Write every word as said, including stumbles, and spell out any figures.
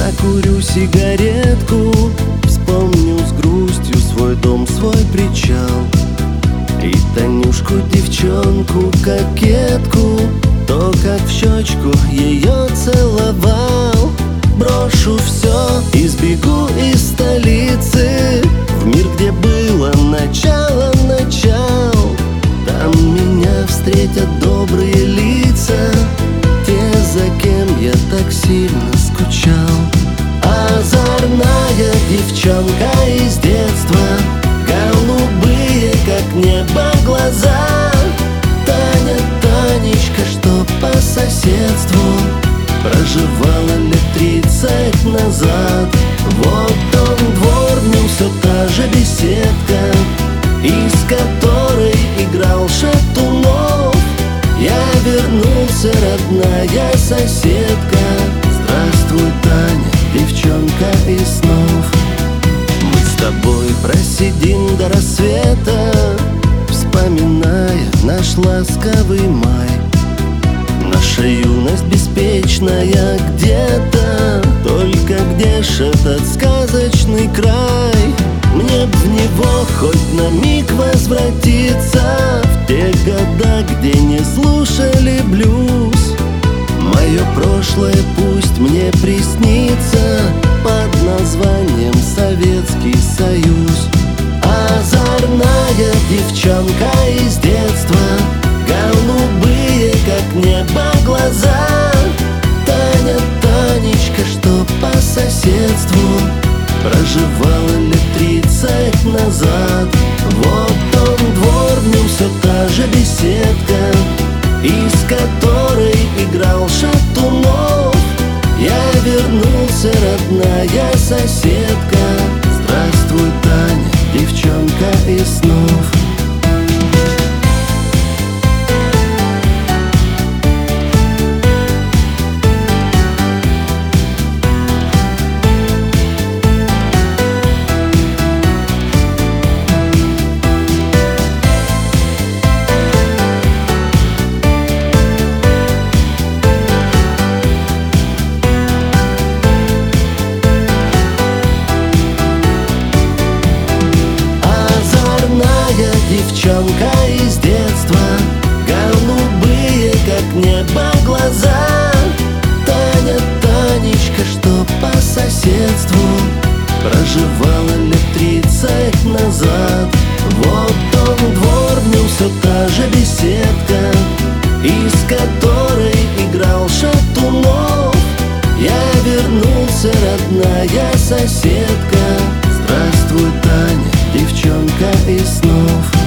закурю сигаретку, вспомню с грустью свой дом, свой причал и Танюшку, девчонку, кокетку, то, как в щечку ее целовал. Брошу все и сбегу из столицы в мир, где было начало начал. Там меня встретят добрые лица, те, за кем я так сильно скучал. Озорная девчонка из детства, голубые, как небо, глаза. Таня, Танечка, что по соседству проживала лет тридцать назад. Вот он двор, в нем все та же беседка, из которой играл Шатунов. Я вернулся, родная соседка. Здравствуй, Таня, девчонка из снов. Мы с тобой просидим до рассвета, вспоминая наш ласковый май. Наша юность беспечная где-то, только где ж этот сказочный край? Мне б в него хоть на миг возвратиться, в те года, где не слушали блюз. Мое прошлое пусть мне приснится под названием Советский Союз. Озорная девчонка из детства, голубые, как небо, глаза. Таня, Танечка, что по соседству проживала лет тридцать назад. Вот он двор, в нем все та же беседка, из которой играл Шатунов. Я вернулся, родная соседка. Здравствуй, Таня, девчонка из снов. Девчонка из детства, голубые, как небо, глаза. Таня, Танечка, что по соседству проживала лет тридцать назад. Вот он двор, в нем все та же беседка, из которой играл Шатунов. Я вернулся, родная соседка. Здравствуй, Таня, девчонка из снов.